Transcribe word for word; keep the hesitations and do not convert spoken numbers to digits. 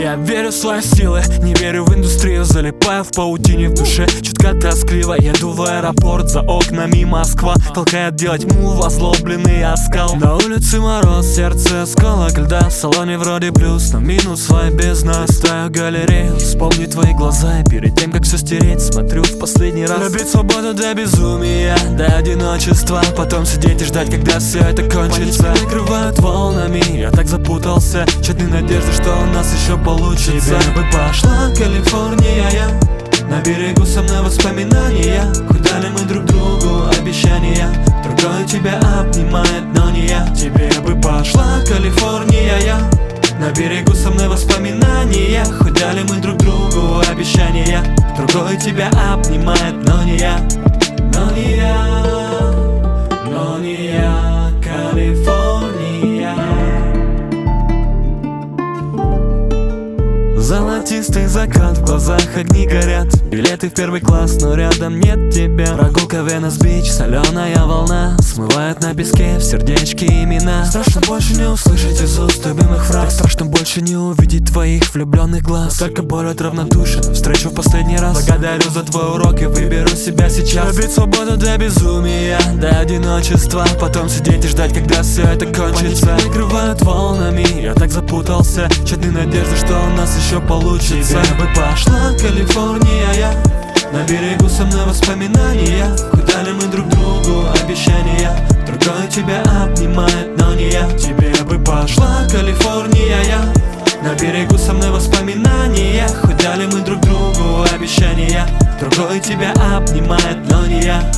Я верю в свои силы, не верю в индустрию. Залипаю в паутине в душе, чутка тоскливо. Еду в аэропорт, за окнами Москва толкает делать мув, озлобленный оскал. На улице мороз, сердце осколок льда. В салоне вроде плюс, но минус свой бездна. Стаю галерею, вспомни твои глаза. И перед тем, как все стереть, смотрю в последний раз. Любить свободу до безумия, до одиночества. Потом сидеть и ждать, когда все это кончится. Панику накрывают волнами, я так запутался. Тщетной надежды, что у нас еще получится. Тебе бы пошла Калифорния, я на берегу со мной воспоминания. Куда ли мы друг другу обещания? Другой тебя обнимает, но не я. Тебе бы пошла Калифорния, я на берегу со мной воспоминания. Куда ли мы друг другу обещания? Другой тебя обнимает, но не я. Но не я, но не я, Калифорния. Золотистый закат, в глазах огни горят. Билеты в первый класс, но рядом нет тебя. Прогулка Венес-Бич, соленая волна смывает на песке в сердечке имена. Страшно больше не услышать из уст любимых фраз. Так страшно больше не увидеть твоих влюбленных глаз. Только боль от равнодушия, встречу в последний раз. Благодарю за твой урок и выберу себя сейчас. Любить свободу до безумия, до одиночества. Потом сидеть и ждать, когда все это кончится. Панику накрывают волнами, я так запутался. Тщетной надежды, что у нас еще получится. Тебе бы пошла Калифорния, я на берегу со мной воспоминания. Куда ли мы друг другу обещания? Другой тебя обнимает, но не я. Тебе бы пошла Калифорния, я на берегу со мной воспоминания. Куда ли мы друг другу обещания? Другой тебя обнимает, но не я.